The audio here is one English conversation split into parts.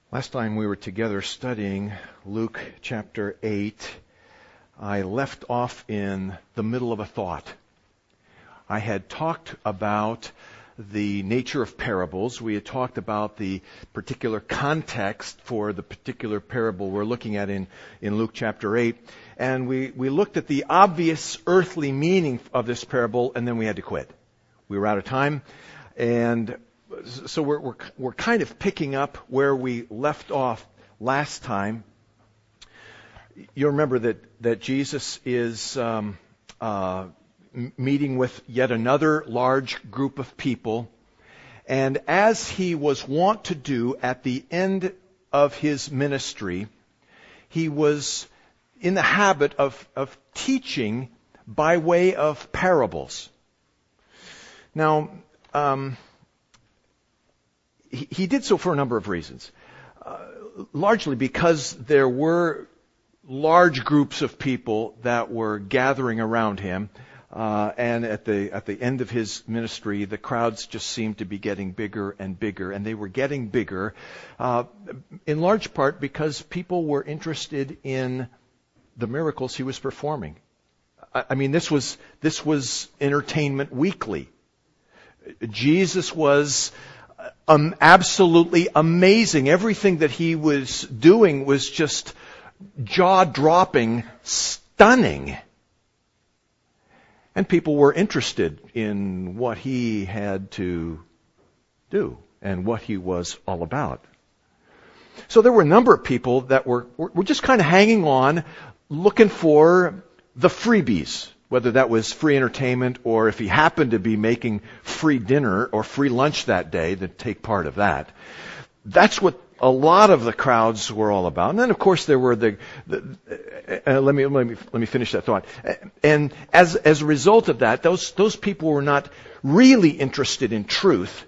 Last time we were together studying Luke chapter 8, I left off in the middle of a thought. I had talked about the nature of parables. We had talked about the particular context for the particular parable we're looking at in Luke chapter 8. And we looked at the obvious earthly meaning of this parable, and then we had to quit. We were out of time, and so we're kind of picking up where we left off last time. You remember that Jesus is meeting with yet another large group of people, and as he was wont to do at the end of his ministry, he was in the habit of teaching by way of parables. Now, he did so for a number of reasons. Largely because there were large groups of people that were gathering around him, and at the end of his ministry, the crowds just seemed to be getting bigger and bigger, and they were getting bigger in large part because people were interested in the miracles he was performing. I mean, this was entertainment weekly. Jesus was absolutely amazing. Everything that he was doing was just jaw-dropping, stunning. And people were interested in what he had to do and what he was all about. So there were a number of people that were just kind of hanging on, looking for the freebies, whether that was free entertainment or if he happened to be making free dinner or free lunch that day, to take part of that. That's what a lot of the crowds were all about. And then, of course, there were let me finish that thought. And as a result of that, those people were not really interested in truth.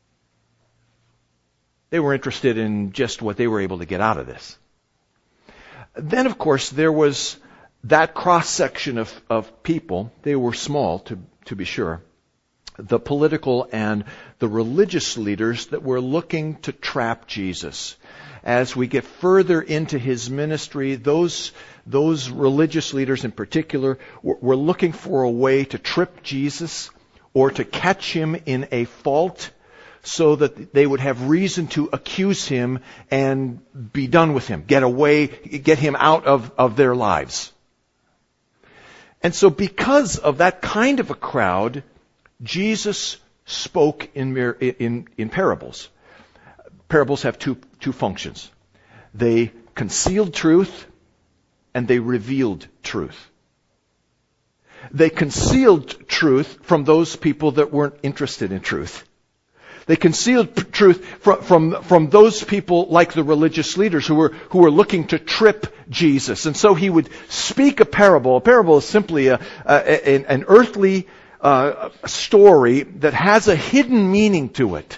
They were interested in just what they were able to get out of this. Then, of course, there was that cross-section of people. They were small, to be sure. The political and the religious leaders that were looking to trap Jesus. As we get further into his ministry, those religious leaders in particular were looking for a way to trip Jesus or to catch him in a fault so that they would have reason to accuse him and be done with him, get him out of their lives. And so because of that kind of a crowd, Jesus spoke in parables. Parables have two functions. They concealed truth and they revealed truth. They concealed truth from those people that weren't interested in truth. They concealed truth from those people like the religious leaders who were looking to trip Jesus. And so he would speak a parable. A parable is simply an earthly story that has a hidden meaning to it.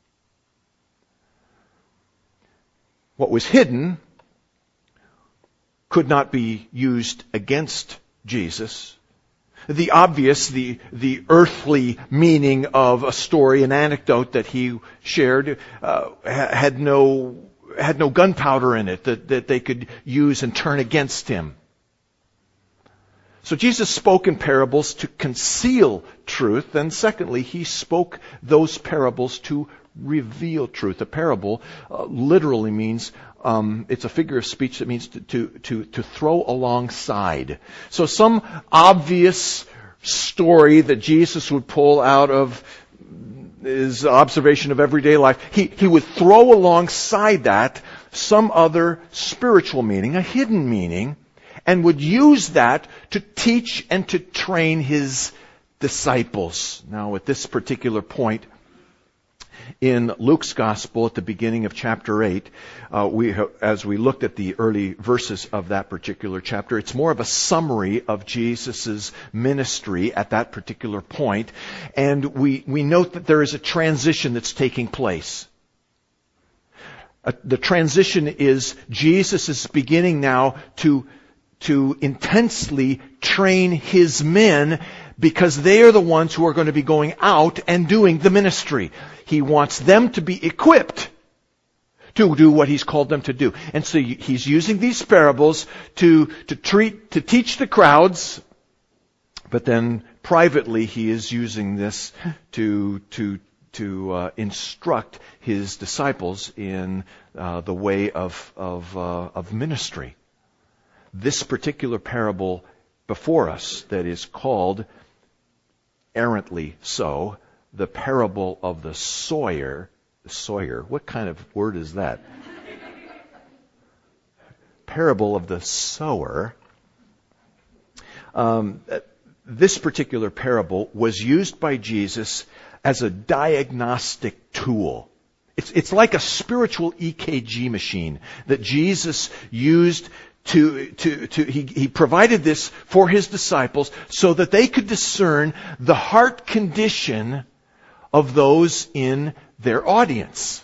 What was hidden could not be used against Jesus. The obvious, the earthly meaning of a story, an anecdote that he shared, had no gunpowder in it that they could use and turn against him. So Jesus spoke in parables to conceal truth, and secondly, he spoke those parables to reveal truth. A parable literally means it's a figure of speech that means to throw alongside. So some obvious story that Jesus would pull out of his observation of everyday life, he would throw alongside that some other spiritual meaning, a hidden meaning, and would use that to teach and to train his disciples. Now, at this particular point in Luke's Gospel, at the beginning of chapter 8, as we looked at the early verses of that particular chapter, it's more of a summary of Jesus' ministry at that particular point, and we note that there is a transition that's taking place. The transition is Jesus is beginning now to intensely train his men because they are the ones who are going to be going out and doing the ministry. He wants them to be equipped to do what He's called them to do. And so He's using these parables to teach the crowds, but then privately He is using this to instruct His disciples in the way of ministry. This particular parable before us that is called, errantly so, the parable of the sower. What kind of word is that? Parable of the sower. This particular parable was used by Jesus as a diagnostic tool. It's like a spiritual EKG machine that Jesus used he provided this for His disciples so that they could discern the heart condition of those in their audience.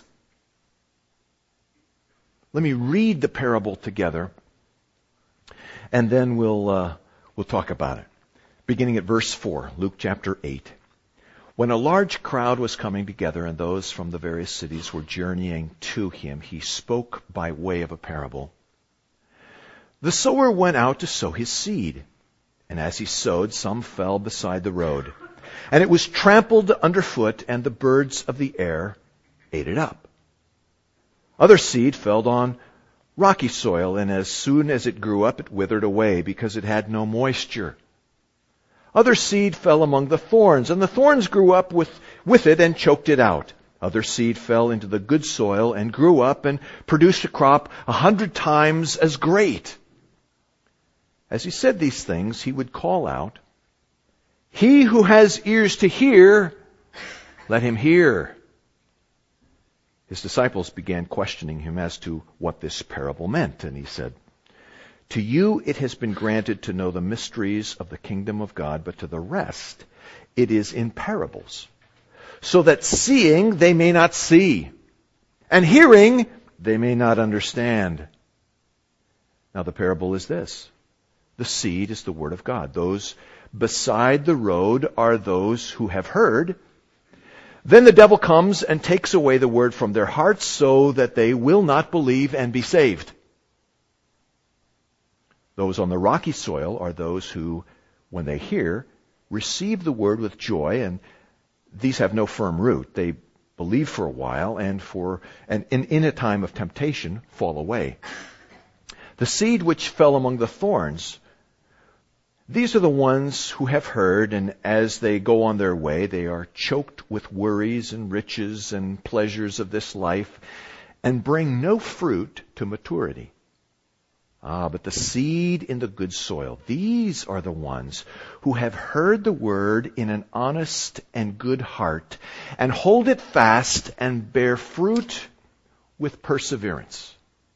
Let me read the parable together, and then we'll talk about it. Beginning at verse 4, Luke chapter 8. When a large crowd was coming together and those from the various cities were journeying to Him, He spoke by way of a parable. The sower went out to sow his seed, and as he sowed, some fell beside the road, and it was trampled underfoot, and the birds of the air ate it up. Other seed fell on rocky soil, and as soon as it grew up, it withered away, because it had no moisture. Other seed fell among the thorns, and the thorns grew up with it and choked it out. Other seed fell into the good soil and grew up and produced a crop 100 times as great. As He said these things, He would call out, "He who has ears to hear, let him hear." His disciples began questioning Him as to what this parable meant, and He said, "To you it has been granted to know the mysteries of the kingdom of God, but to the rest it is in parables, so that seeing they may not see, and hearing they may not understand." Now the parable is this. The seed is the word of God. Those beside the road are those who have heard. Then the devil comes and takes away the word from their hearts so that they will not believe and be saved. Those on the rocky soil are those who, when they hear, receive the word with joy, and these have no firm root. They believe for a while and in a time of temptation fall away. The seed which fell among the thorns, these are the ones who have heard, and as they go on their way, they are choked with worries and riches and pleasures of this life, and bring no fruit to maturity. But the seed in the good soil, these are the ones who have heard the word in an honest and good heart, and hold it fast and bear fruit with perseverance.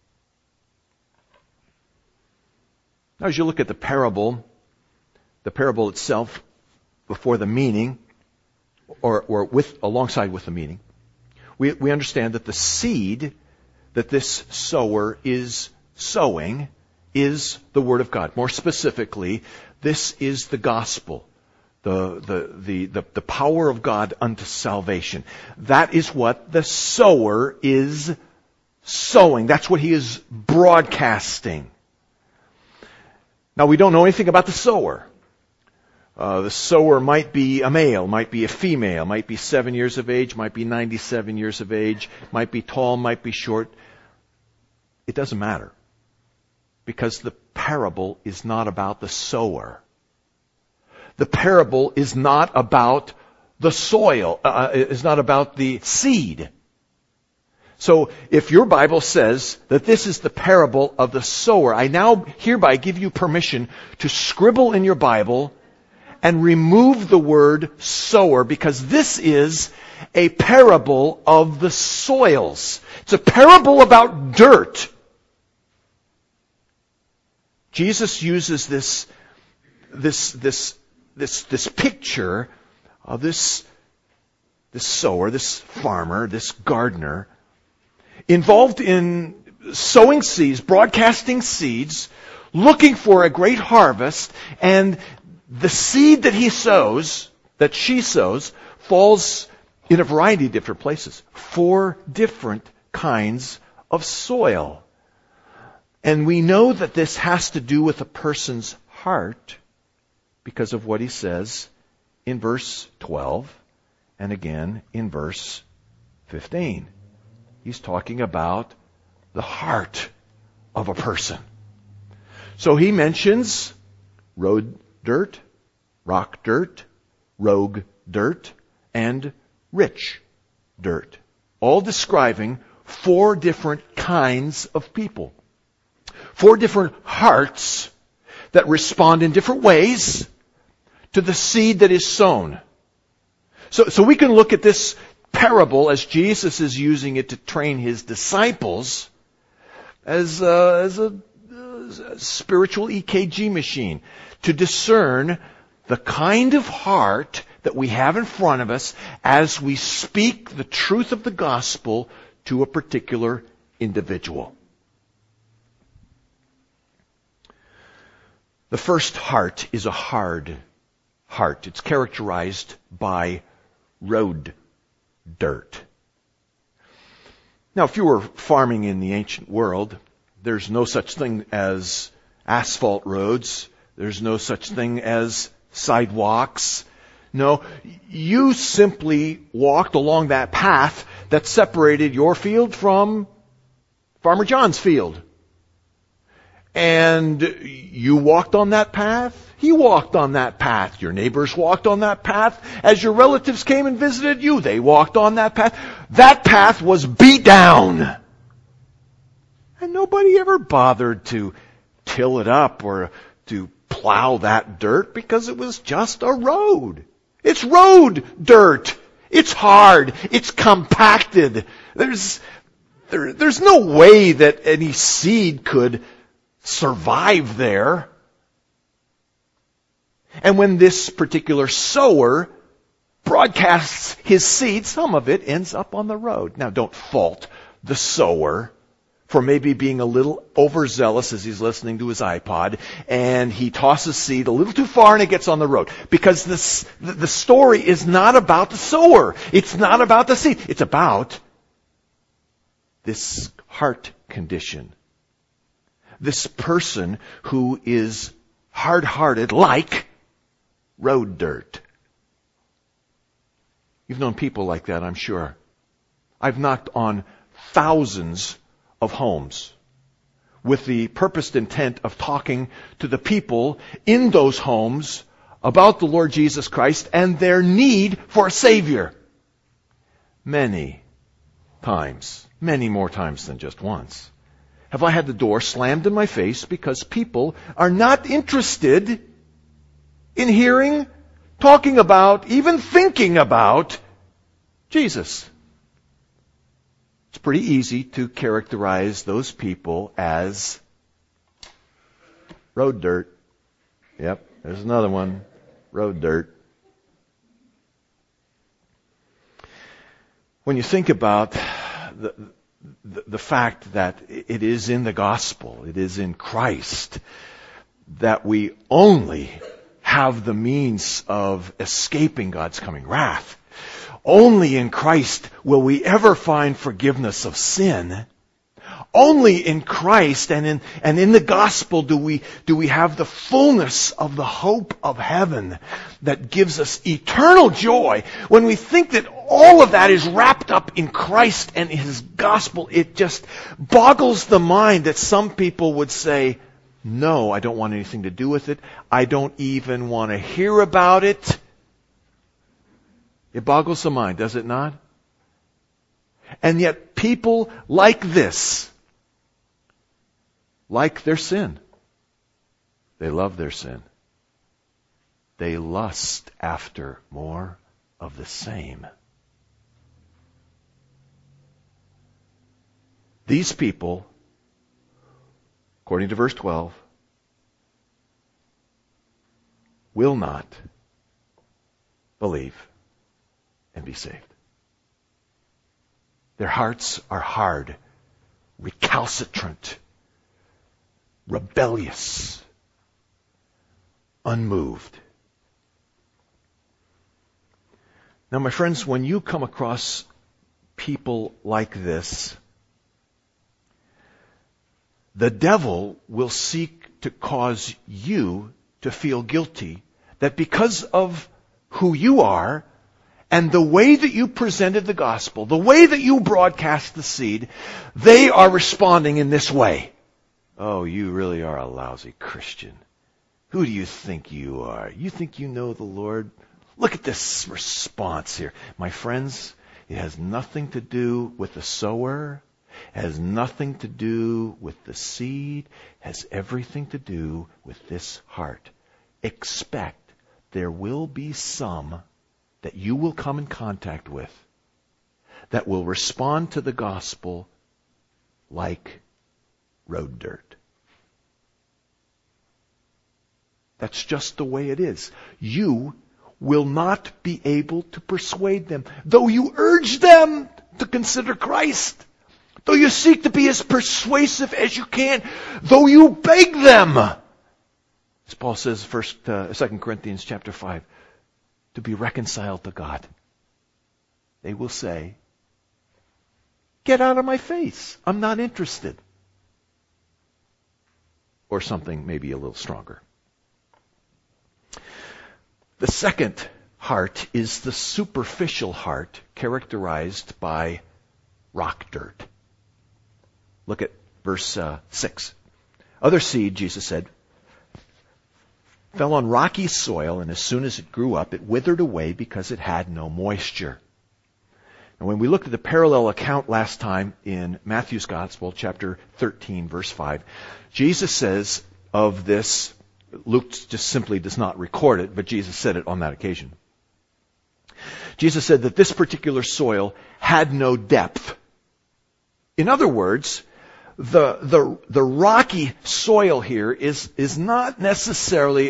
Now, as you look at the parable itself before the meaning, or alongside with the meaning, we understand that the seed that this sower is sowing is the Word of God. More specifically, this is the gospel, the power of God unto salvation. That is what the sower is sowing. That's what he is broadcasting. Now, we don't know anything about the sower. The sower might be a male, might be a female, might be 7 years of age, might be 97 years of age, might be tall, might be short. It doesn't matter. Because the parable is not about the sower. The parable is not about the soil, is not about the seed. So if your Bible says that this is the parable of the sower, I now hereby give you permission to scribble in your Bible and remove the word sower, because this is a parable of the soils. It's a parable about dirt. Jesus uses this picture of this sower, this farmer, this gardener, involved in sowing seeds, broadcasting seeds, looking for a great harvest, and the seed that he sows, that she sows, falls in a variety of different places. 4 different kinds of soil. And we know that this has to do with a person's heart because of what he says in verse 12 and again in verse 15. He's talking about the heart of a person. So he mentions road dirt, rock dirt, rogue dirt, and rich dirt, all describing 4 different kinds of people. 4 different hearts that respond in different ways to the seed that is sown. So we can look at this parable as Jesus is using it to train his disciples as a spiritual EKG machine to discern the kind of heart that we have in front of us as we speak the truth of the gospel to a particular individual. The first heart is a hard heart. It's characterized by road dirt. Now, if you were farming in the ancient world, there's no such thing as asphalt roads. There's no such thing as sidewalks. No, you simply walked along that path that separated your field from Farmer John's field. And you walked on that path. He walked on that path. Your neighbors walked on that path. As your relatives came and visited you, they walked on that path. That path was beat down. And nobody ever bothered to till it up or to plow that dirt because it was just a road. It's road dirt. It's hard. It's compacted. There's no way that any seed could survive there. And when this particular sower broadcasts his seed, some of it ends up on the road. Now, don't fault the sower for maybe being a little overzealous as he's listening to his iPod, and he tosses seed a little too far and it gets on the road. Because the story is not about the sower. It's not about the seed. It's about this heart condition. This person who is hard-hearted like road dirt. You've known people like that, I'm sure. I've knocked on thousands of homes with the purposed intent of talking to the people in those homes about the Lord Jesus Christ and their need for a Savior. Many times, many more times than just once, have I had the door slammed in my face because people are not interested in hearing, talking about, even thinking about Jesus. It's pretty easy to characterize those people as road dirt. Yep, there's another one. Road dirt. When you think about the fact that it is in the gospel, it is in Christ, that we only have the means of escaping God's coming wrath. Only in Christ will we ever find forgiveness of sin. Only in Christ and in the gospel do we have the fullness of the hope of heaven that gives us eternal joy. When we think that all of that is wrapped up in Christ and His gospel, it just boggles the mind that some people would say, no, I don't want anything to do with it. I don't even want to hear about it. It boggles the mind, does it not? And yet people like this, like their sin. They love their sin. They lust after more of the same. These people, according to verse 12, will not believe and be saved. Their hearts are hard, recalcitrant, rebellious, unmoved. Now, my friends, when you come across people like this, the devil will seek to cause you to feel guilty that because of who you are and the way that you presented the gospel, the way that you broadcast the seed, they are responding in this way. Oh, you really are a lousy Christian. Who do you think you are? You think you know the Lord? Look at this response here. My friends, it has nothing to do with the sower. It has nothing to do with the seed. It has everything to do with this heart. Expect there will be some that you will come in contact with that will respond to the gospel like road dirt. That's just the way it is. You will not be able to persuade them, though you urge them to consider Christ, though you seek to be as persuasive as you can, though you beg them, as Paul says, 2 Corinthians chapter 5, to be reconciled to God. They will say, get out of my face. I'm not interested. Or something maybe a little stronger. The second heart is the superficial heart characterized by rock dirt. Look at verse 6. Other seed, Jesus said, fell on rocky soil, and as soon as it grew up, it withered away because it had no moisture. And when we looked at the parallel account last time in Matthew's Gospel, chapter 13, verse 5, Jesus says of this, Luke just simply does not record it, but Jesus said it on that occasion. Jesus said that this particular soil had no depth. In other words, the rocky soil here is not necessarily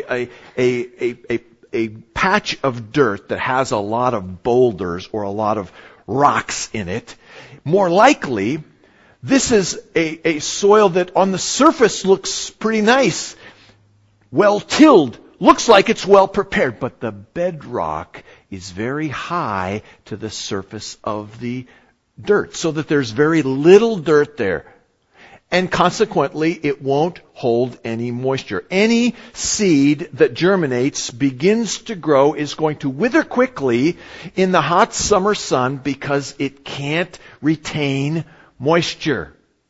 a patch of dirt that has a lot of boulders or a lot of rocks in it. More likely, this is a soil that on the surface looks pretty nice, well tilled, looks like it's well prepared, but the bedrock is very high to the surface of the dirt, so that there's very little dirt there. And consequently, it won't hold any moisture. Any seed that germinates, begins to grow, is going to wither quickly in the hot summer sun because it can't retain moisture.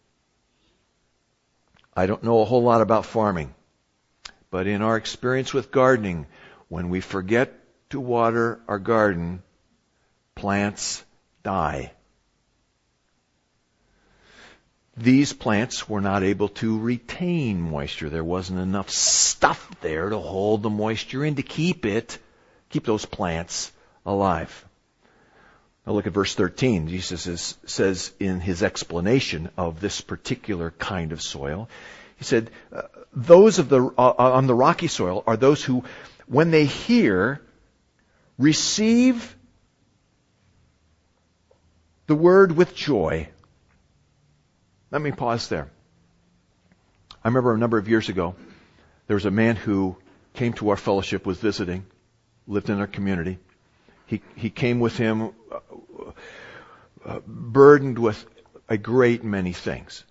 I don't know a whole lot about farming, but in our experience with gardening, when we forget to water our garden, plants die. These plants were not able to retain moisture. There wasn't enough stuff there to hold the moisture in to keep those plants alive. Now look at verse 13. Jesus says in his explanation of this particular kind of soil, he said, those on the rocky soil are those who, when they hear, receive the word with joy. Let me pause there. I remember a number of years ago, there was a man who came to our fellowship, was visiting, lived in our community. He came with him burdened with a great many things.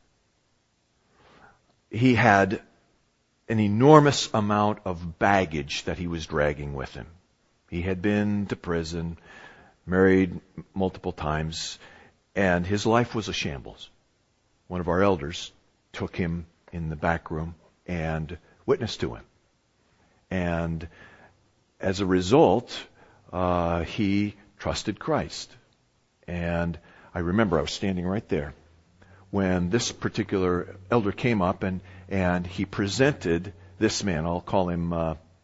He had an enormous amount of baggage that he was dragging with him. He had been to prison, married multiple times, and his life was a shambles. One of our elders took him in the back room and witnessed to him. And as a result, he trusted Christ. And I remember I was standing right there when this particular elder came up and he presented this man. I'll call him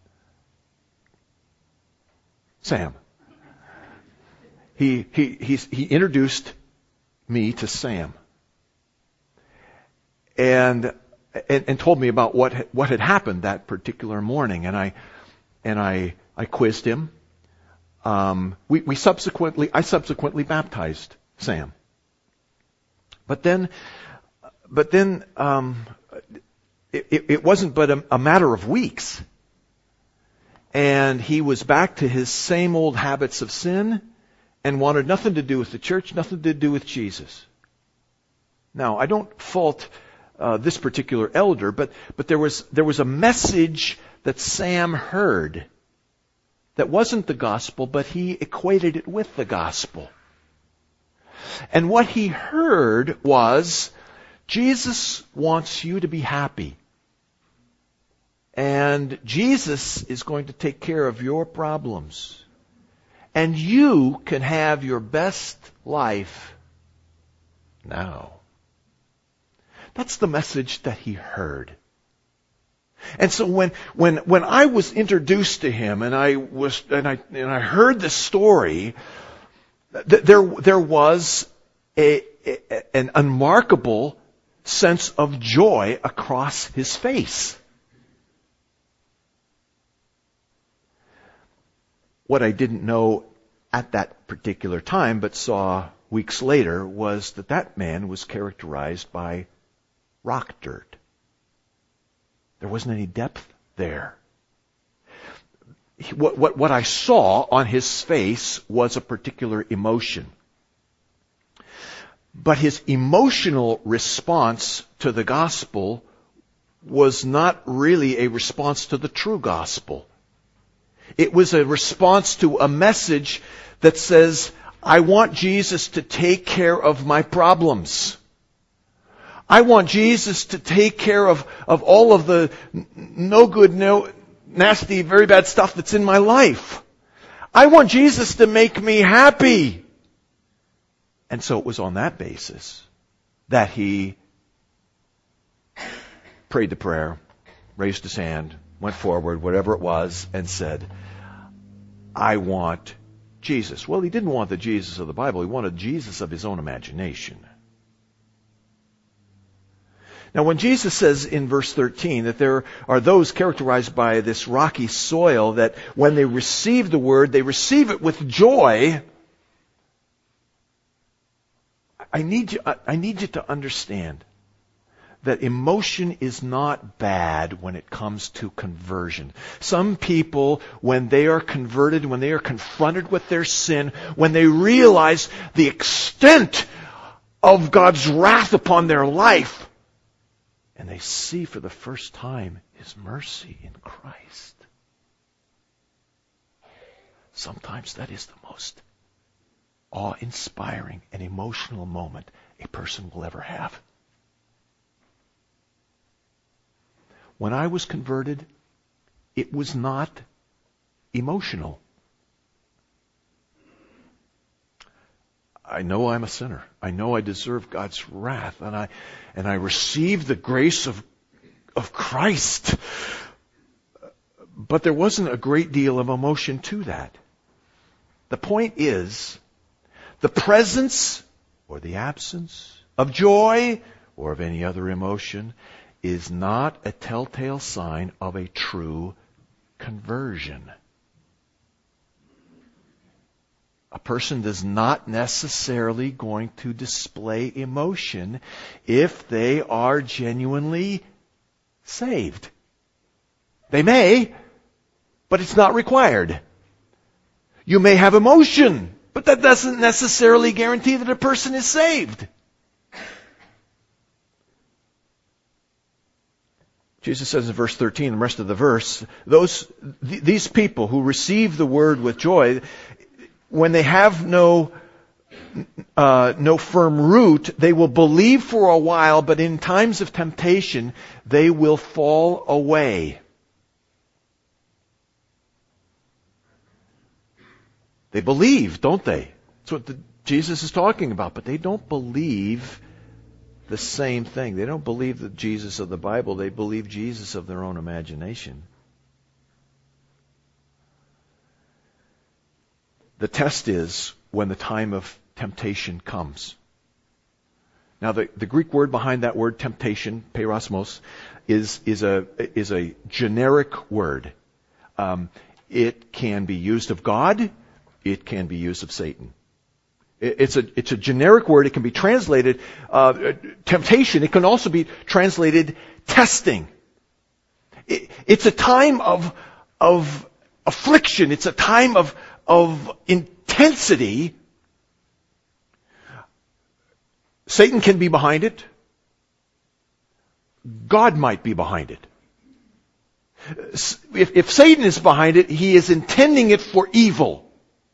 Sam. He introduced me to Sam. And told me about what had happened that particular morning, and I quizzed him. I subsequently baptized Sam. But then it wasn't but a matter of weeks, and he was back to his same old habits of sin, and wanted nothing to do with the church, nothing to do with Jesus. Now, I don't fault this particular elder, but there was a message that Sam heard that wasn't the gospel, but he equated it with the gospel. And what he heard was, Jesus wants you to be happy. And Jesus is going to take care of your problems. And you can have your best life now. That's the message that he heard. And so when I was introduced to him and I heard this story, there was an unmarkable sense of joy across his face. What I didn't know at that particular time, but saw weeks later, was that man was characterized by rock dirt. There wasn't any depth there. What I saw on his face was a particular emotion. But his emotional response to the gospel was not really a response to the true gospel. It was a response to a message that says, I want Jesus to take care of my problems. I want Jesus to take care of all of the no good, no nasty, very bad stuff that's in my life. I want Jesus to make me happy. And so it was on that basis that he prayed the prayer, raised his hand, went forward, whatever it was, and said, I want Jesus. Well, he didn't want the Jesus of the Bible. He wanted Jesus of his own imagination. Now, when Jesus says in verse 13 that there are those characterized by this rocky soil that when they receive the word, they receive it with joy, I need you to understand that emotion is not bad when it comes to conversion. Some people, when they are converted, when they are confronted with their sin, when they realize the extent of God's wrath upon their life, and they see for the first time His mercy in Christ, sometimes that is the most awe-inspiring and emotional moment a person will ever have. When I was converted, it was not emotional. I know I'm a sinner. I know I deserve God's wrath, and I receive the grace of Christ. But there wasn't a great deal of emotion to that. The point is, the presence or the absence of joy or of any other emotion is not a telltale sign of a true conversion. A person is not necessarily going to display emotion if they are genuinely saved. They may, but it's not required. You may have emotion, but that doesn't necessarily guarantee that a person is saved. Jesus says in verse 13, the rest of the verse, these people who receive the word with joy, when they have no firm root, they will believe for a while, but in times of temptation, they will fall away. They believe, don't they? That's what Jesus is talking about, but they don't believe the same thing. They don't believe the Jesus of the Bible. They believe Jesus of their own imagination. The test is when the time of temptation comes. Now, the Greek word behind that word temptation, peirasmos, is a generic word. It can be used of God. It can be used of Satan. It's a generic word. It can be translated temptation. It can also be translated testing. It's a time of affliction. It's a time of intensity. Satan can be behind it. God might be behind it. If Satan is behind it, he is intending it for evil.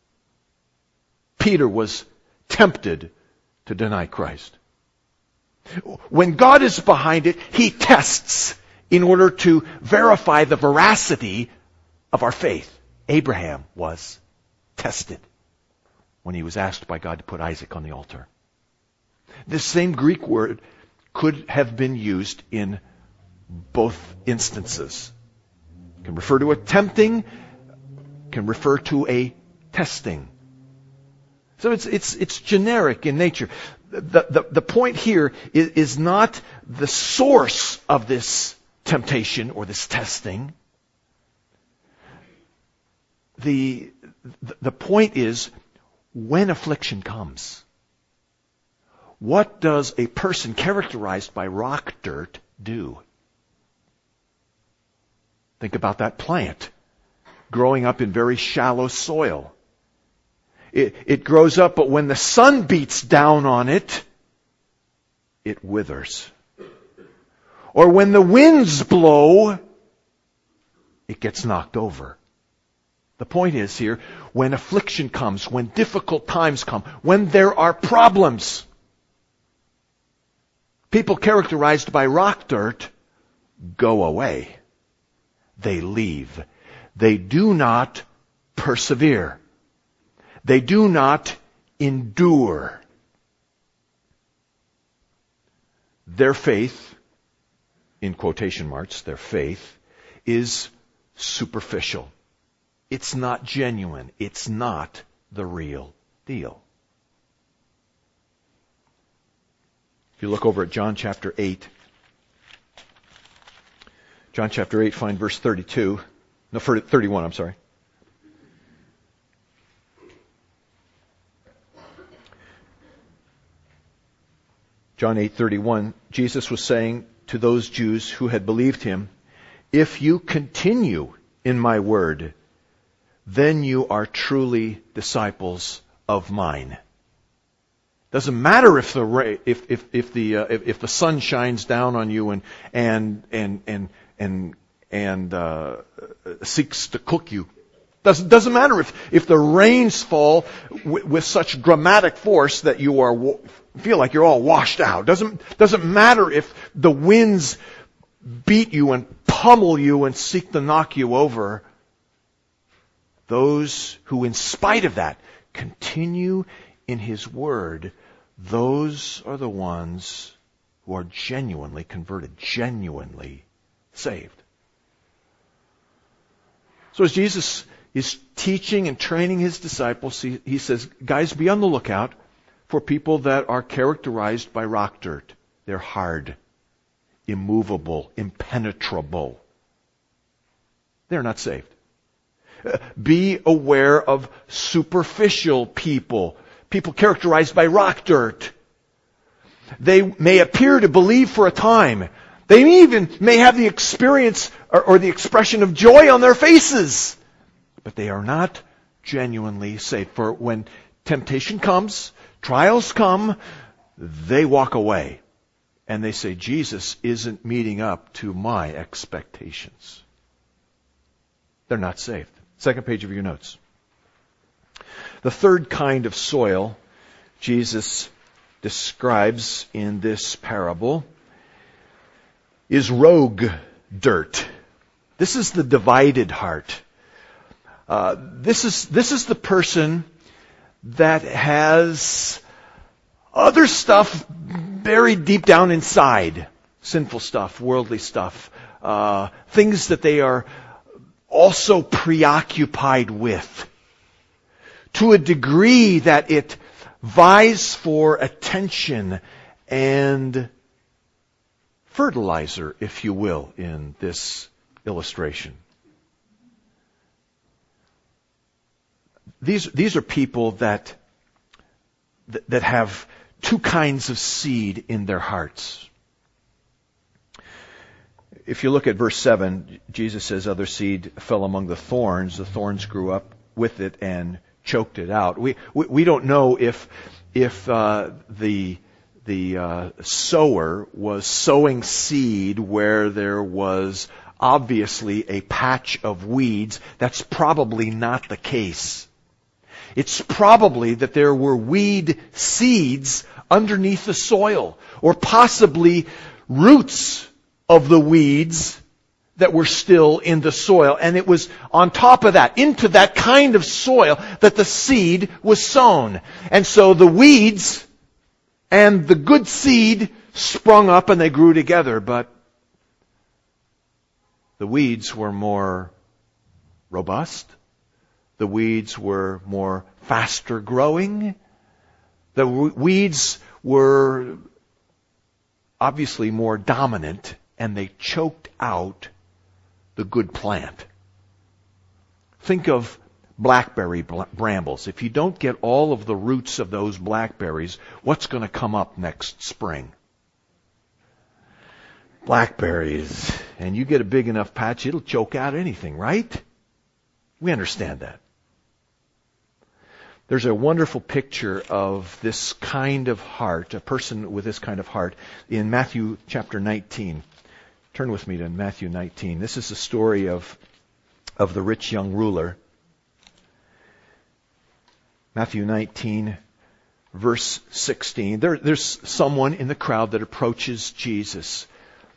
Peter was tempted to deny Christ. When God is behind it, he tests in order to verify the veracity of our faith. Abraham was tested when he was asked by God to put Isaac on the altar. This same Greek word could have been used in both instances. It can refer to a tempting, can refer to a testing. So it's generic in nature. The point here is not the source of this temptation or this testing. The point is, when affliction comes, what does a person characterized by rock dirt do? Think about that plant growing up in very shallow soil. It grows up, but when the sun beats down on it, it withers. Or when the winds blow, it gets knocked over. The point is here, when affliction comes, when difficult times come, when there are problems, people characterized by rock dirt go away. They leave. They do not persevere. They do not endure. Their faith, in quotation marks, their faith, is superficial. It's not genuine. It's not the real deal. If you look over at John chapter 8, John chapter 8, find verse 32. No, 31, I'm sorry. John 8:31, Jesus was saying to those Jews who had believed him, "If you continue in my word, then you are truly disciples of mine." Doesn't matter if the sun shines down on you and seeks to cook you. Doesn't matter if the rains fall with such dramatic force that you feel like you're all washed out. Doesn't matter if the winds beat you and pummel you and seek to knock you over. Those who, in spite of that, continue in his word, those are the ones who are genuinely converted, genuinely saved. So as Jesus is teaching and training his disciples, he says, guys, be on the lookout for people that are characterized by rock dirt. They're hard, immovable, impenetrable. They're not saved. Be aware of superficial people, people characterized by rock dirt. They may appear to believe for a time. They even may have the experience or the expression of joy on their faces. But they are not genuinely saved. For when temptation comes, trials come, they walk away. And they say, Jesus isn't meeting up to my expectations. They're not saved. Second page of your notes. The third kind of soil Jesus describes in this parable is rogue dirt. This is the divided heart. This is the person that has other stuff buried deep down inside. Sinful stuff, worldly stuff, things that they are also preoccupied with, to a degree that it vies for attention and fertilizer, if you will, in this illustration. These are people that have two kinds of seed in their hearts. If you look at verse 7, Jesus says other seed fell among the thorns grew up with it and choked it out. We don't know if the sower was sowing seed where there was obviously a patch of weeds. That's probably not the case. It's probably that there were weed seeds underneath the soil, or possibly roots of the weeds that were still in the soil. And it was on top of that, into that kind of soil, that the seed was sown. And so the weeds and the good seed sprung up and they grew together, but the weeds were more robust. The weeds were more faster growing. The weeds were obviously more dominant, and they choked out the good plant. Think of blackberry brambles. If you don't get all of the roots of those blackberries, what's going to come up next spring? Blackberries. And you get a big enough patch, it'll choke out anything, right? We understand that. There's a wonderful picture of this kind of heart, a person with this kind of heart, in Matthew chapter 19. Turn with me to Matthew 19. This is the story of the rich young ruler. Matthew 19, verse 16. There's someone in the crowd that approaches Jesus.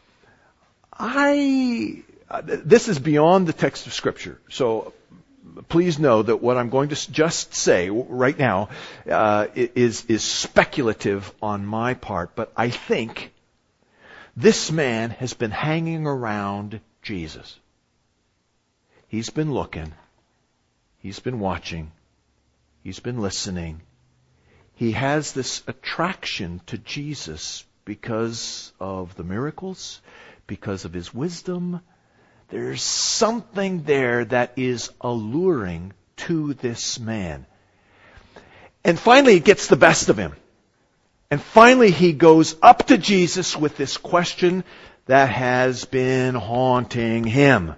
This is beyond the text of Scripture, so please know that what I'm going to just say right now is speculative on my part, but I think this man has been hanging around Jesus. He's been looking. He's been watching. He's been listening. He has this attraction to Jesus because of the miracles, because of his wisdom. There's something there that is alluring to this man. And finally it gets the best of him. And finally he goes up to Jesus with this question that has been haunting him.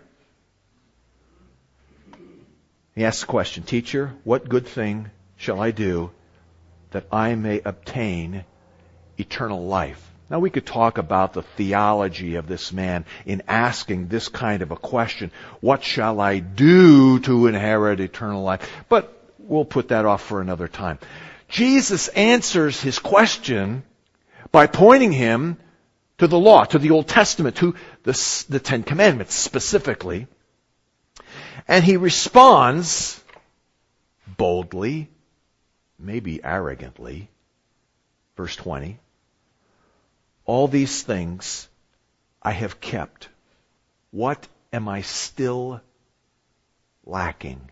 He asks the question, "Teacher, what good thing shall I do that I may obtain eternal life?" Now we could talk about the theology of this man in asking this kind of a question. What shall I do to inherit eternal life? But we'll put that off for another time. Jesus answers his question by pointing him to the law, to the Old Testament, to the Ten Commandments specifically. And he responds boldly, maybe arrogantly. Verse 20. "All these things I have kept. What am I still lacking?"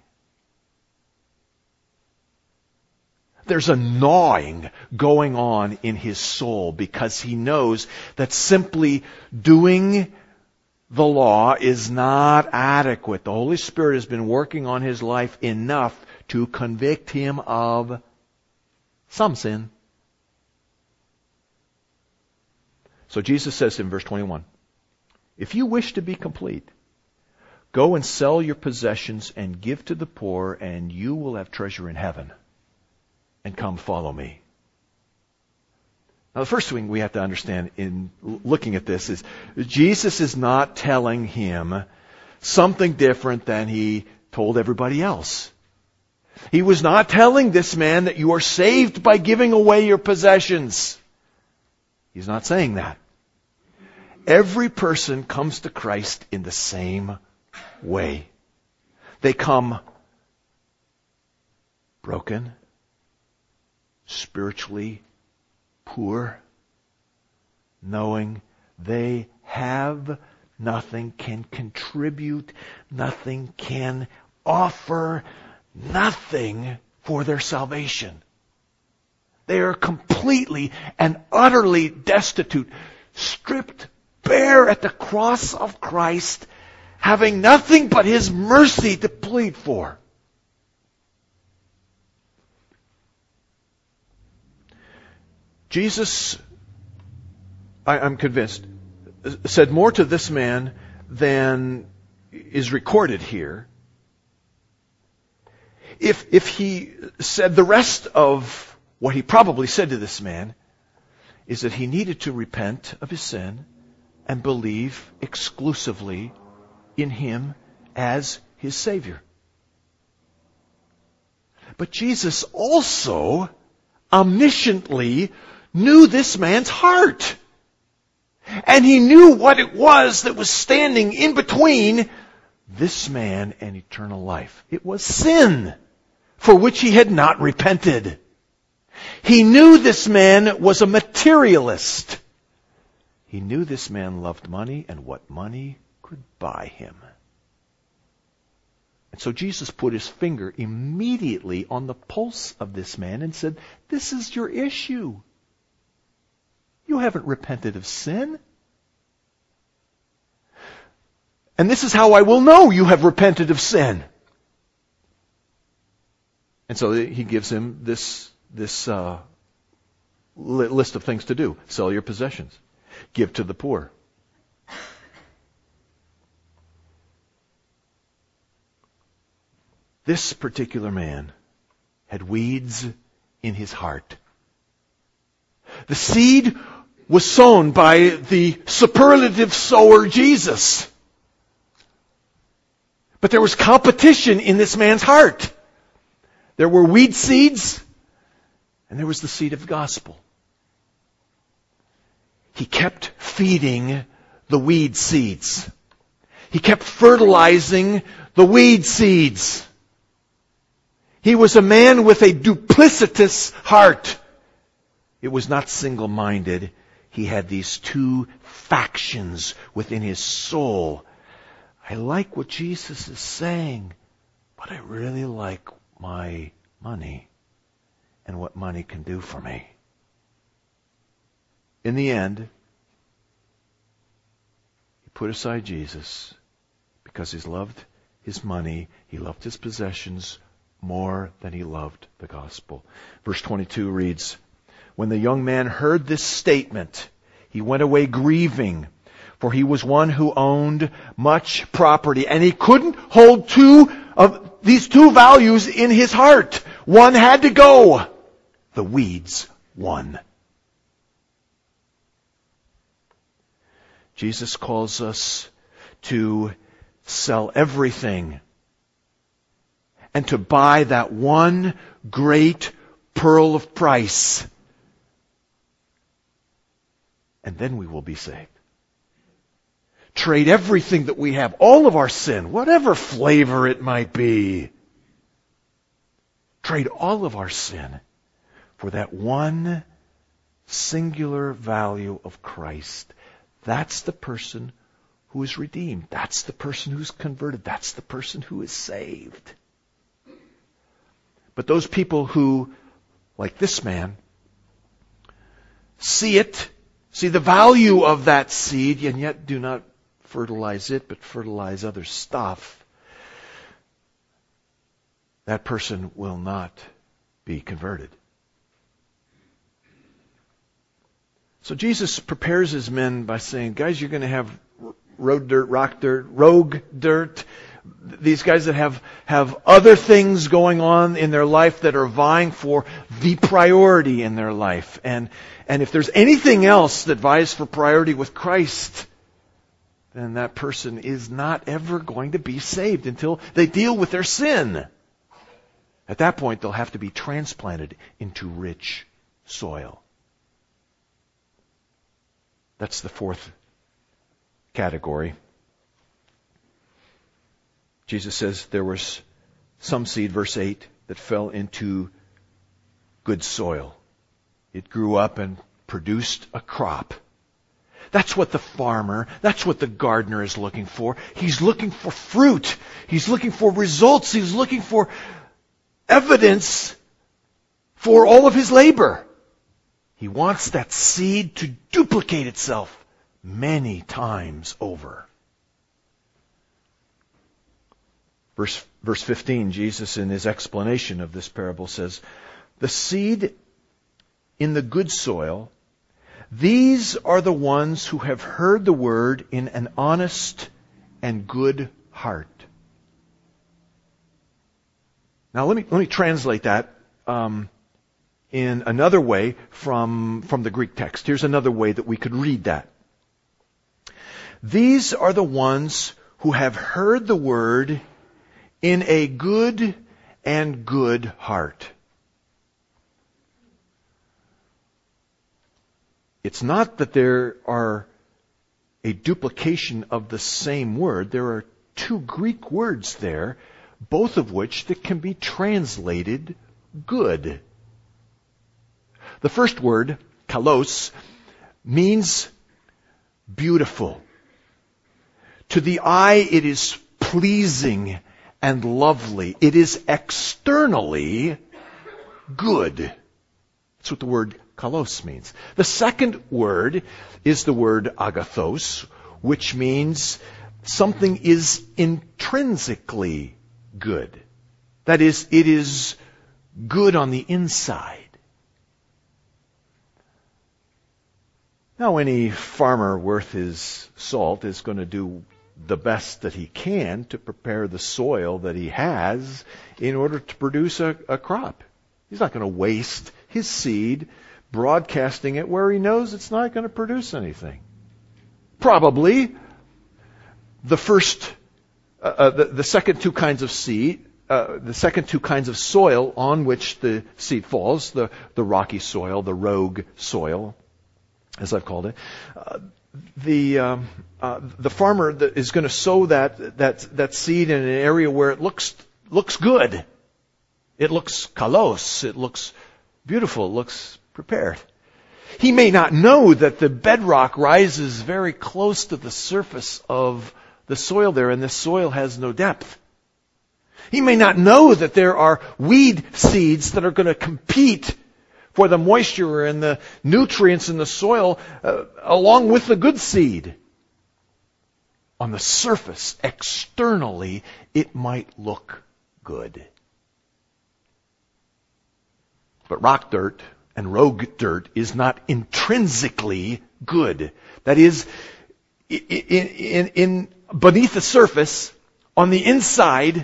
There's a gnawing going on in his soul because he knows that simply doing the law is not adequate. The Holy Spirit has been working on his life enough to convict him of some sin. So Jesus says in verse 21, "If you wish to be complete, go and sell your possessions and give to the poor, and you will have treasure in heaven. And come follow me." Now the first thing we have to understand in looking at this is Jesus is not telling him something different than he told everybody else. He was not telling this man that you are saved by giving away your possessions. He's not saying that. Every person comes to Christ in the same way. They come broken, spiritually poor, knowing they have nothing, can contribute, nothing can offer, nothing for their salvation. They are completely and utterly destitute, stripped bare at the cross of Christ, having nothing but His mercy to plead for. Jesus, I'm convinced, said more to this man than is recorded here. If he said the rest of what he probably said to this man, is that he needed to repent of his sin and believe exclusively in him as his Savior. But Jesus also omnisciently knew this man's heart. And he knew what it was that was standing in between this man and eternal life. It was sin, for which he had not repented. He knew this man was a materialist. He knew this man loved money and what money could buy him. And so Jesus put his finger immediately on the pulse of this man and said, "This is your issue. You haven't repented of sin. And this is how I will know you have repented of sin." And so he gives him this list of things to do. Sell your possessions. Give to the poor. This particular man had weeds in his heart. The seed was sown by the superlative sower, Jesus. But there was competition in this man's heart. There were weed seeds, and there was the seed of the gospel. He kept feeding the weed seeds. He kept fertilizing the weed seeds. He was a man with a duplicitous heart. It was not single-minded. He had these two factions within his soul. I like what Jesus is saying, but I really like my money and what money can do for me. In the end, he put aside Jesus because he loved his money, he loved his possessions more than he loved the gospel. Verse 22 reads, "When the young man heard this statement, he went away grieving, for he was one who owned much property." And he couldn't hold these two values in his heart. One had to go. The weeds won. Jesus calls us to sell everything and to buy that one great pearl of price. And then we will be saved. Trade everything that we have, all of our sin, whatever flavor it might be. Trade all of our sin for that one singular value of Christ. That's the person who is redeemed. That's the person who's converted. That's the person who is saved. But those people who, like this man, see the value of that seed, and yet do not fertilize it, but fertilize other stuff, that person will not be converted. So Jesus prepares his men by saying, guys, you're going to have road dirt, rock dirt, rogue dirt. These guys that have other things going on in their life that are vying for the priority in their life. And if there's anything else that vies for priority with Christ, then that person is not ever going to be saved until they deal with their sin. At that point, they'll have to be transplanted into rich soil. That's the fourth category. Jesus says there was some seed, verse 8, that fell into good soil. It grew up and produced a crop. That's what the farmer, that's what the gardener is looking for. He's looking for fruit. He's looking for results. He's looking for evidence for all of his labor. He wants that seed to duplicate itself many times over. Verse 15, Jesus in his explanation of this parable says, the seed in the good soil, these are the ones who have heard the word in an honest and good heart. Now let me translate that. in another way from the Greek text. Here's another way that we could read that. These are the ones who have heard the word in a good and good heart. It's not that there are a duplication of the same word. There are two Greek words there, both of which that can be translated good. The first word, kalos, means beautiful. To the eye, it is pleasing and lovely. It is externally good. That's what the word kalos means. The second word is the word agathos, which means something is intrinsically good. That is, it is good on the inside. Now, any farmer worth his salt is going to do the best that he can to prepare the soil that he has in order to produce a crop. He's not going to waste his seed broadcasting it where he knows it's not going to produce anything. Probably the second two kinds of seed, the second two kinds of soil on which the seed falls, the rocky soil, the rogue soil, as I've called it, the farmer that is going to sow that seed in an area where it looks good. It looks kalos. It looks beautiful. It looks prepared. He may not know that the bedrock rises very close to the surface of the soil there, and this soil has no depth. He may not know that there are weed seeds that are going to compete for the moisture and the nutrients in the soil along with the good seed. On the surface, externally, it might look good. But rock dirt and rogue dirt is not intrinsically good. That is, in beneath the surface, on the inside,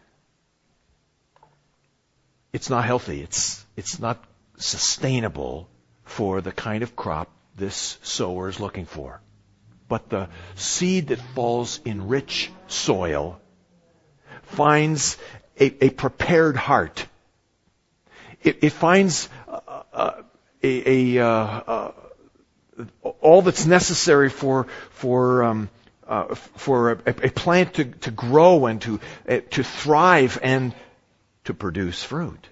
it's not healthy. It's not sustainable for the kind of crop this sower is looking for. But the seed that falls in rich soil finds a prepared heart. It finds all that's necessary for a plant to grow and to thrive and to produce fruit.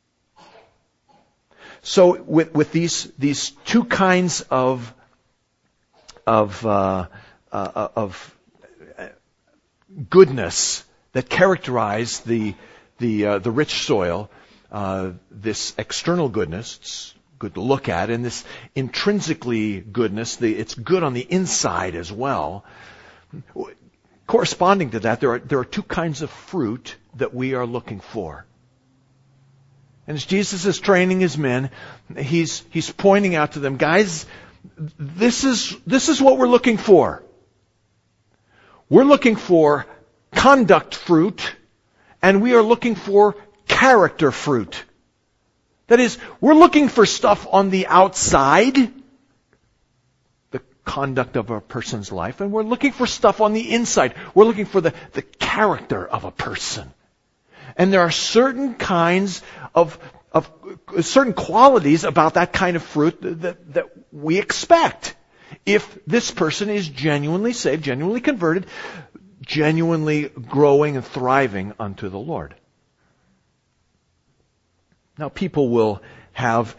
So with these two kinds of goodness that characterize the rich soil, this external goodness, it's good to look at, and this intrinsically goodness, it's good on the inside as well. Corresponding to that, there are two kinds of fruit that we are looking for. And as Jesus is training his men, he's pointing out to them, guys, this is what we're looking for. We're looking for conduct fruit, and we are looking for character fruit. That is, we're looking for stuff on the outside, the conduct of a person's life, and we're looking for stuff on the inside. We're looking for the character of a person. And there are certain kinds of certain qualities about that kind of fruit that we expect. If this person is genuinely saved, genuinely converted, genuinely growing and thriving unto the Lord. Now, people will have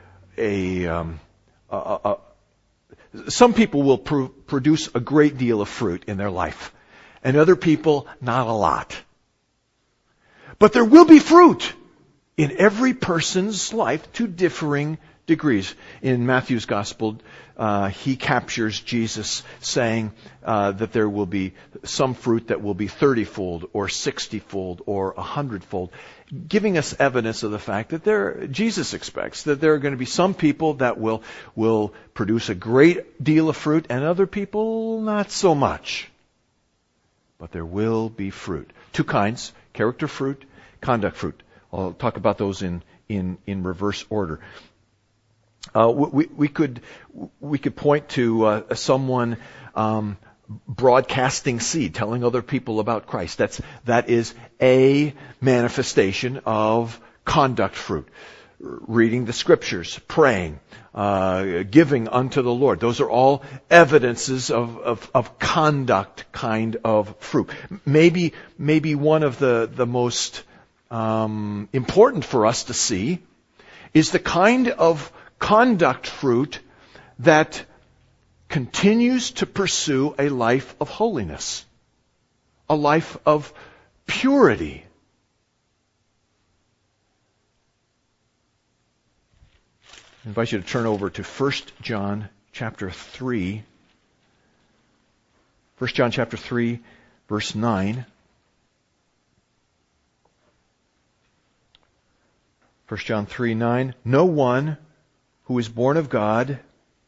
some people will produce a great deal of fruit in their life, and other people not a lot. But there will be fruit in every person's life to differing degrees. In Matthew's Gospel, he captures Jesus saying that there will be some fruit that will be 30-fold or 60-fold or 100-fold, giving us evidence of the fact that Jesus expects that there are going to be some people that will produce a great deal of fruit and other people not so much. But there will be fruit. Two kinds, character fruit, conduct fruit. I'll talk about those in in reverse order. We could point to someone broadcasting seed, telling other people about Christ. That is a manifestation of conduct fruit. Reading the Scriptures, praying, giving unto the Lord. Those are all evidences of conduct kind of fruit. Maybe one of the most important for us to see is the kind of conduct fruit that continues to pursue a life of holiness, a life of purity. I invite you to turn over to 1 John chapter 3. 1 John chapter 3, verse 9. 1 John 3:9. No one who is born of God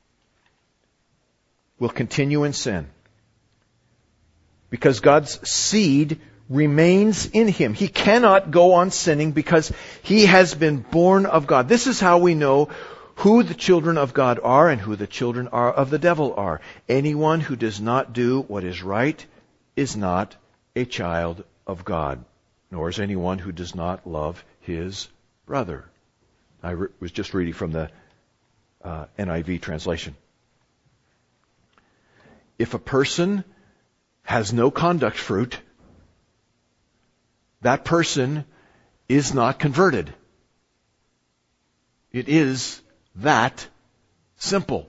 will continue in sin, because God's seed remains in him. He cannot go on sinning because he has been born of God. This is how we know who the children of God are and who the children of the devil are. Anyone who does not do what is right is not a child of God, nor is anyone who does not love his brother. I was just reading from the NIV translation. If a person has no conduct fruit, that person is not converted. It is that simple.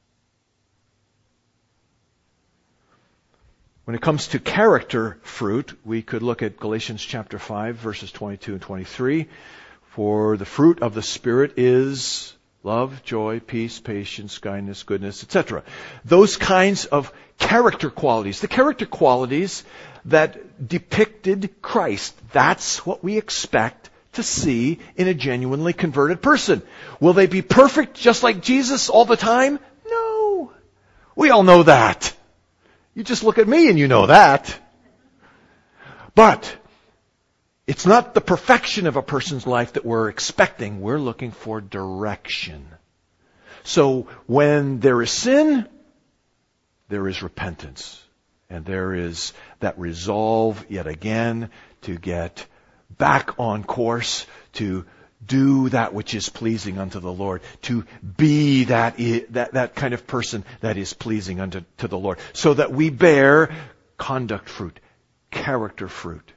When it comes to character fruit, we could look at Galatians chapter 5, verses 22 and 23. For the fruit of the Spirit is love, joy, peace, patience, kindness, goodness, etc. Those kinds of character qualities. The character qualities that depicted Christ. That's what we expect to see in a genuinely converted person. Will they be perfect just like Jesus all the time? No. We all know that. You just look at me and you know that. But it's not the perfection of a person's life that we're expecting. We're looking for direction. So when there is sin, there is repentance. And there is that resolve yet again to get back on course, to do that which is pleasing unto the Lord, to be that kind of person that is pleasing unto the Lord, so that we bear conduct fruit, character fruit.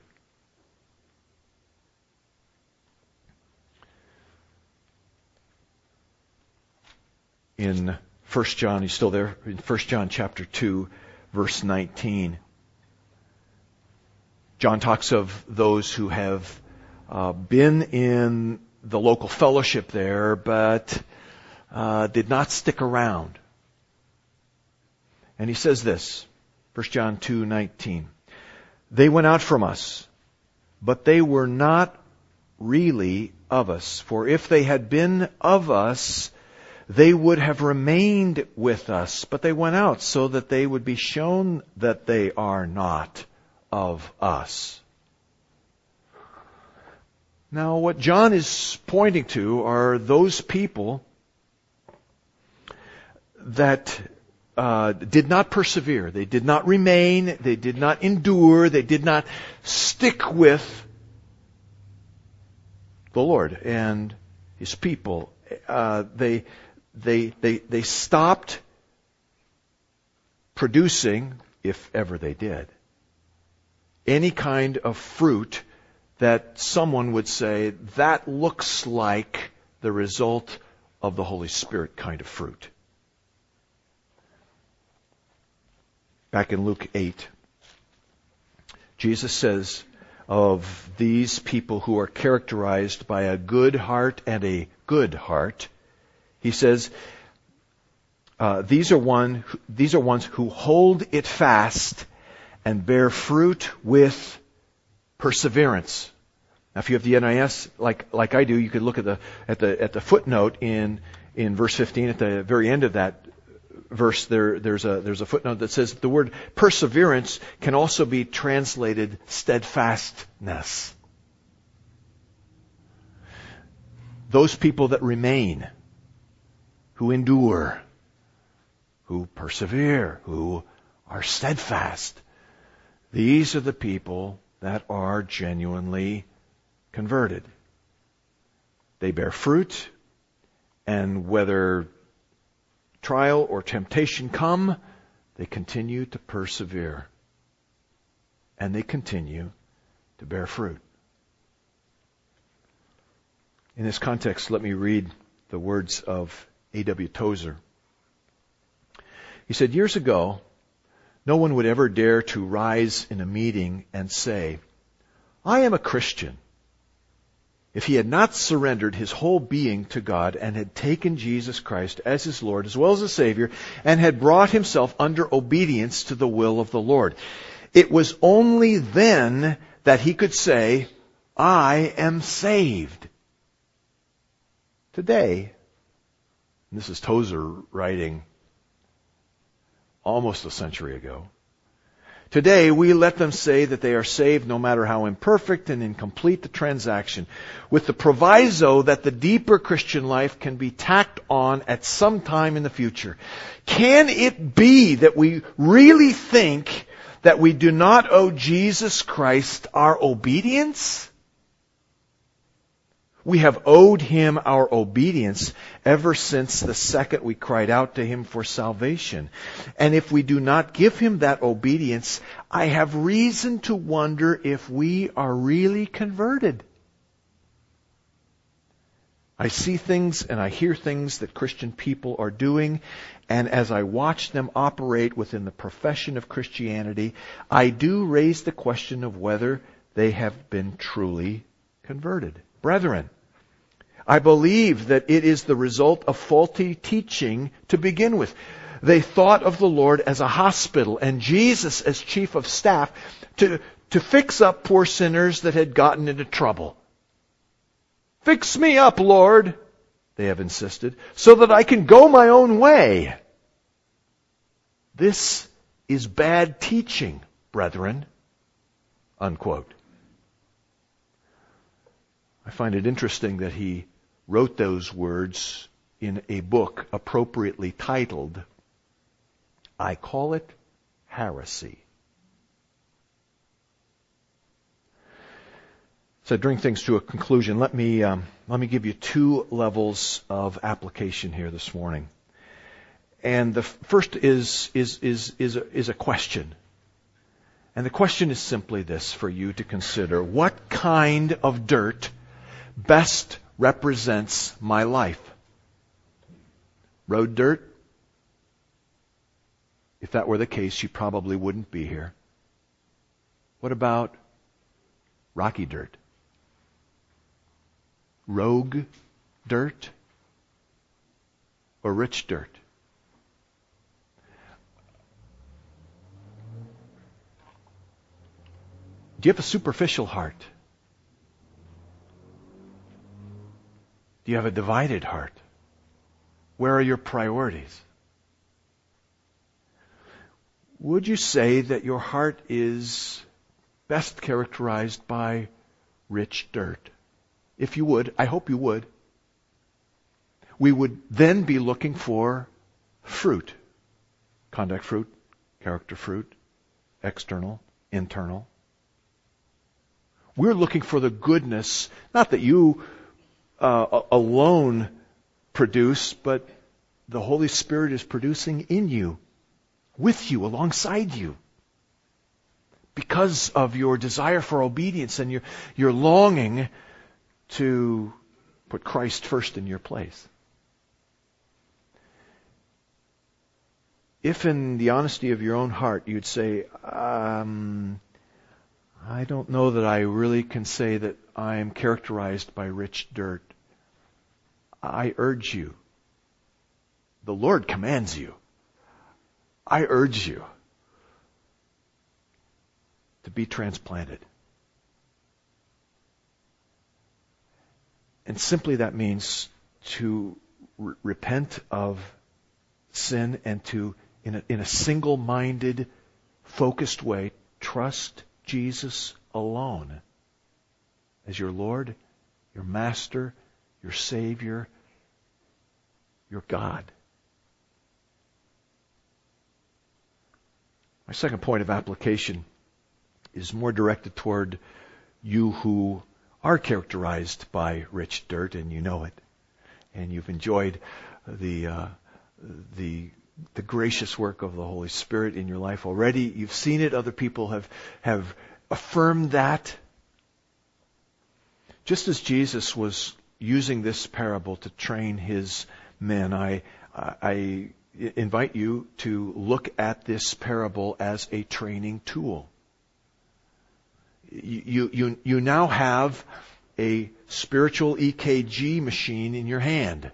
In 1 John, he's still there, in 1 John chapter 2, verse 19. John talks of those who have been in the local fellowship there, but did not stick around. And he says this, 1 John 2:19. They went out from us, but they were not really of us. For if they had been of us, they would have remained with us. But they went out so that they would be shown that they are not of us. Now, what John is pointing to are those people that did not persevere. They did not remain. They did not endure. They did not stick with the Lord and His people. They stopped producing, if ever they did, any kind of fruit that someone would say, that looks like the result of the Holy Spirit kind of fruit. Back in Luke 8, Jesus says of these people who are characterized by a good heart and a good heart, He says, these are ones who hold it fast and bear fruit with perseverance. Now, if you have the NIS, like I do, you could look at the footnote in verse 15 at the very end of that verse. There's a footnote that says the word perseverance can also be translated steadfastness. those people that remain, who endure, who persevere, who are steadfast. These are the people that are genuinely converted. They bear fruit, and whether trial or temptation come, they continue to persevere. And they continue to bear fruit. In this context, let me read the words of A.W. Tozer. He said, years ago, no one would ever dare to rise in a meeting and say, I am a Christian, if he had not surrendered his whole being to God and had taken Jesus Christ as his Lord as well as his Savior and had brought himself under obedience to the will of the Lord. It was only then that he could say, I am saved. Today, and this is Tozer writing almost a century ago, today we let them say that they are saved no matter how imperfect and incomplete the transaction, with the proviso that the deeper Christian life can be tacked on at some time in the future. Can it be that we really think that we do not owe Jesus Christ our obedience? We have owed him our obedience ever since the second we cried out to him for salvation. And if we do not give him that obedience, I have reason to wonder if we are really converted. I see things and I hear things that Christian people are doing, and as I watch them operate within the profession of Christianity, I do raise the question of whether they have been truly converted. Brethren, I believe that it is the result of faulty teaching to begin with. They thought of the Lord as a hospital and Jesus as chief of staff to fix up poor sinners that had gotten into trouble. Fix me up, Lord, they have insisted, so that I can go my own way. This is bad teaching, brethren. Unquote. I find it interesting that he wrote those words in a book appropriately titled, I Call It Heresy. So to bring things to a conclusion, let me give you two levels of application here this morning. And the first is a question. And the question is simply this for you to consider. What kind of dirt best represents my life? Road dirt? If that were the case, you probably wouldn't be here. What about rocky dirt? Rogue dirt? Or rich dirt? Do you have a superficial heart? Do you have a divided heart? Where are your priorities? Would you say that your heart is best characterized by rich dirt? If you would, I hope you would. We would then be looking for fruit. Conduct fruit, character fruit, external, internal. We're looking for the goodness, not that you alone produce, but the Holy Spirit is producing in you, with you, alongside you, because of your desire for obedience and your longing to put Christ first in your place. If in the honesty of your own heart you'd say, I don't know that I really can say that I am characterized by rich dirt, I urge you, the Lord commands you, I urge you to be transplanted. And simply that means to repent of sin and to, in a single-minded, focused way, trust Jesus alone as your Lord, your Master, your Savior, your God. My second point of application is more directed toward you who are characterized by rich dirt, and you know it, and you've enjoyed the gracious work of the Holy Spirit in your life already. You've seen it. Other people have affirmed that. Just as Jesus was using this parable to train his men, I invite you to look at this parable as a training tool. You now have a spiritual EKG machine in your hand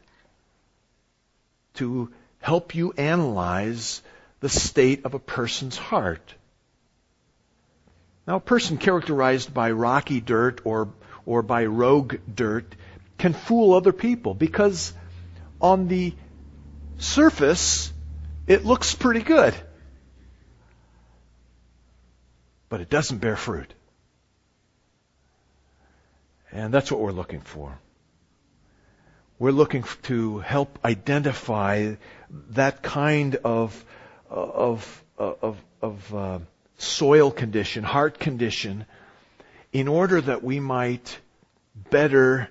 to help you analyze the state of a person's heart. Now, a person characterized by rocky dirt or by rogue dirt can fool other people because on the surface it looks pretty good, but it doesn't bear fruit. And that's what we're looking for. We're looking to help identify that kind of soil condition, heart condition, in order that we might better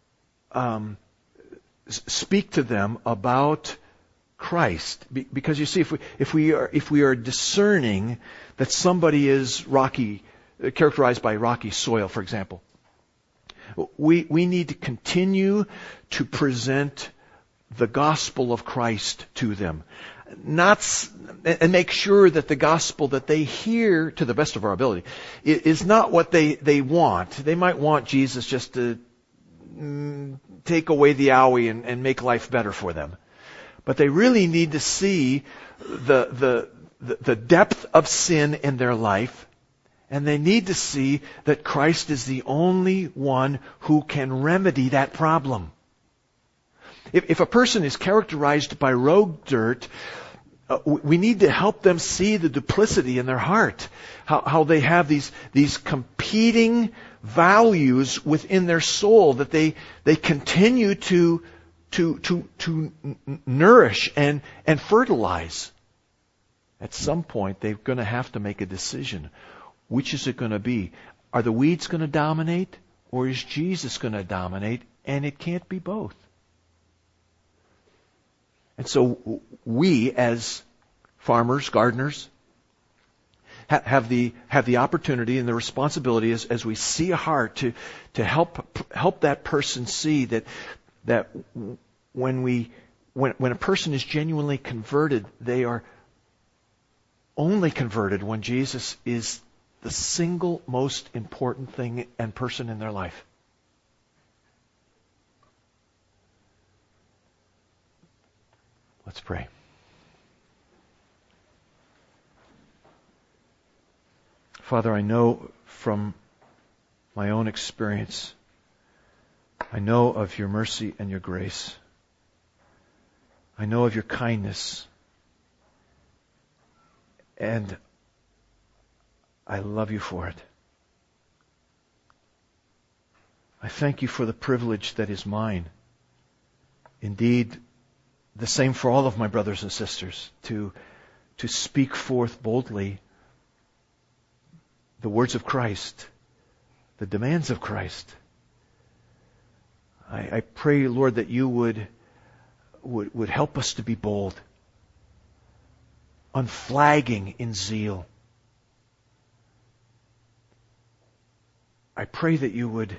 speak to them about Christ. Because you see, if we are discerning that somebody is rocky, characterized by rocky soil, for example, we need to continue to present the gospel of Christ to them. And make sure that the gospel that they hear, to the best of our ability, is not what they want. They might want Jesus just to take away the owie and make life better for them. But they really need to see the depth of sin in their life, and they need to see that Christ is the only one who can remedy that problem. If a person is characterized by rogue dirt, we need to help them see the duplicity in their heart. How they have these competing values within their soul that they continue to nourish and fertilize. At some point, they're going to have to make a decision. Which is it going to be? Are the weeds going to dominate, or is Jesus going to dominate? And it can't be both. And so we, as farmers, gardeners, have the opportunity and the responsibility as we see a heart to help that person see that when a person is genuinely converted, they are only converted when Jesus is the single most important thing and person in their life. Let's pray. Father, I know from my own experience, I know of your mercy and your grace. I know of your kindness. And I love you for it. I thank you for the privilege that is mine. Indeed, the same for all of my brothers and sisters, to speak forth boldly the words of Christ, the demands of Christ. I pray, Lord, that you would help us to be bold, unflagging in zeal. I pray that you would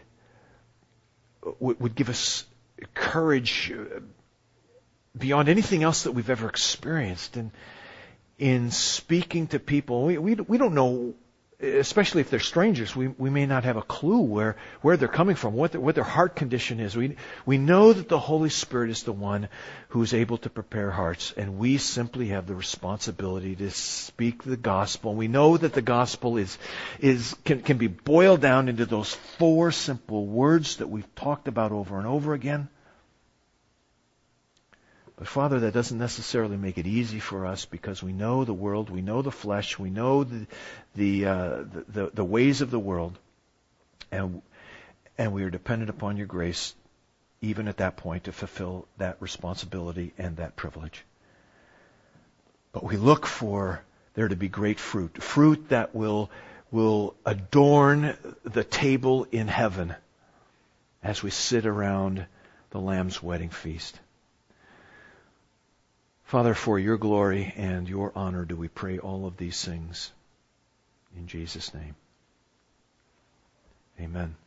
give us courage beyond anything else that we've ever experienced in speaking to people. We don't know, especially if they're strangers, we may not have a clue where they're coming from, what their heart condition is. We know that the Holy Spirit is the one who is able to prepare hearts, and we simply have the responsibility to speak the gospel. We know that the gospel can be boiled down into those 4 simple words that we've talked about over and over again. But Father, that doesn't necessarily make it easy for us, because we know the world, we know the flesh, we know the ways of the world, and we are dependent upon your grace even at that point, to fulfill that responsibility and that privilege. But we look for there to be great fruit, fruit that will adorn the table in heaven as we sit around the Lamb's wedding feast. Father, for your glory and your honor do we pray all of these things. In Jesus' name. Amen.